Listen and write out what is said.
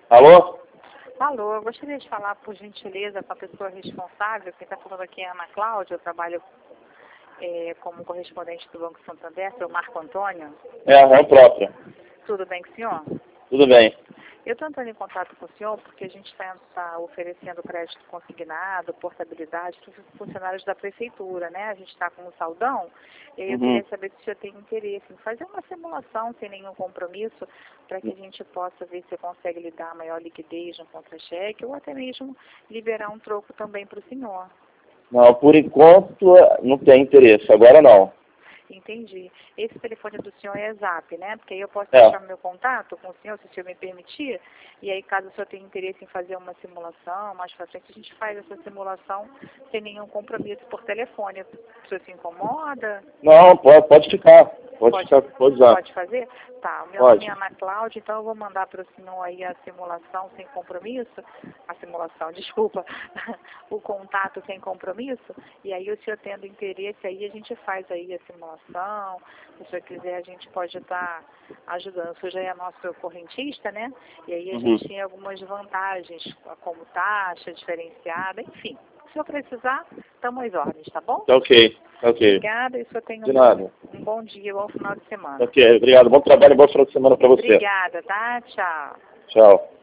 Alô? Alô, eu gostaria de falar, por gentileza, com a pessoa responsável. Quem está falando aqui é a Ana Cláudia, eu trabalho como correspondente do Banco Santander, seu Marco Antônio. É própria. Tudo bem com o senhor? Tudo bem. Eu estou entrando em contato com o senhor porque a gente está oferecendo crédito consignado, portabilidade para os funcionários da prefeitura, né? A gente está com um saldão e aí eu queria saber se o senhor tem interesse em fazer uma simulação sem nenhum compromisso para que a gente possa ver se consegue lhe dar maior liquidez no contra-cheque ou até mesmo liberar um troco também para o senhor. Não, por enquanto não tem interesse. Agora não. Entendi. Esse telefone do senhor é Zap, né? Porque aí eu posso deixar meu contato com o senhor, se o senhor me permitir. E aí, caso o senhor tenha interesse em fazer uma simulação, mais pra frente a gente faz essa simulação sem nenhum compromisso por telefone. O senhor se incomoda? Não, pode ficar. Pode usar. Pode fazer? Tá, o meu nome é Ana Cláudia, então eu vou mandar para o senhor aí a simulação sem compromisso. A simulação, desculpa. O contato sem compromisso. E aí o senhor tendo interesse, aí a gente faz aí a simulação. Se o senhor quiser, a gente pode estar ajudando. O senhor já é nosso correntista, né? E aí a gente tem algumas vantagens, como taxa diferenciada, enfim. Se o senhor precisar, estamos às ordens, tá bom? Ok. Obrigada e o senhor tenha um bom dia, bom final de semana. Ok, obrigado. Bom trabalho e bom final de semana para você. Obrigada, tá? Tchau. Tchau.